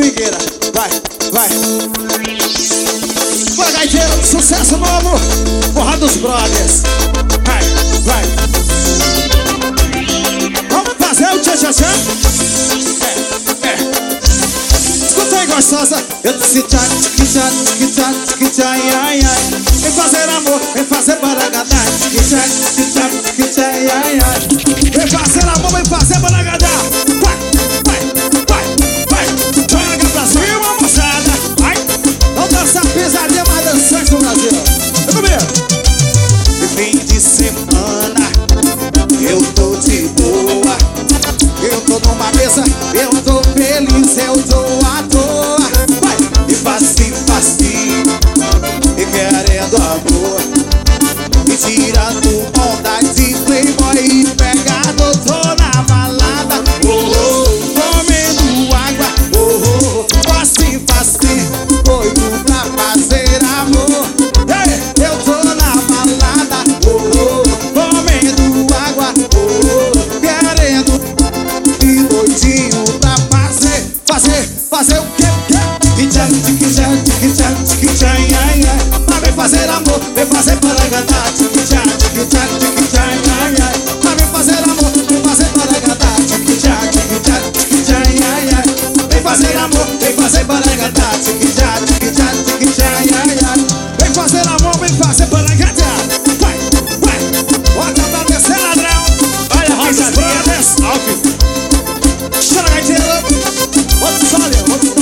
swingueira. Vai, vai. Bora, gaiteiro, sucesso novo. Porra dos brothers. Vai, vai. Vamos fazer o tchá-tchá-tchá? Escuta aí, gostosa. Eu disse tchá, tchá, tchá, tchá, ai, ai. Vem fazer amor, vem fazer baragadá. Tchá, tchá, tchá, ai, ai. Vem fazer amor, vem fazer baragadá. Vai, vai, vai, vai. Joga pra cima, moçada. Vai. Vamos dançar pisadinha mais dançante do Brasil. Vem comigo. De fim de semana eu tô de boa. Eu tô numa mesa, eu tô feliz, eu tô à toa. Vai, e facinho, e querendo amor, e tirando onda de playboy e pegado, tô na balada. Oh, oh, comendo água, oh, oh, facinho, doido pra fazer amor. Hey, eu tô na balada, oh, oh, comendo água, oh, oh, querendo e doidinho pra fazer o quê? Tchá, tchá, tchá, tchá, ai, ai. Mas vem fazer amor, vem fazer paragatá. Tchá, tchá, tchá, ai, ai. Mas vem fazer amor, vem fazer paragatá. Tchá, tchá, ai, ai. Vem fazer amor, vem fazer paragatá. Tchá, tchá, ai, ai. Vem fazer amor, vem fazer paragatá. Vai, vai. Bota pra descer, ladrão. Olha a rosadinha desse. Chora, gaiteiro. Outro só ali, outro.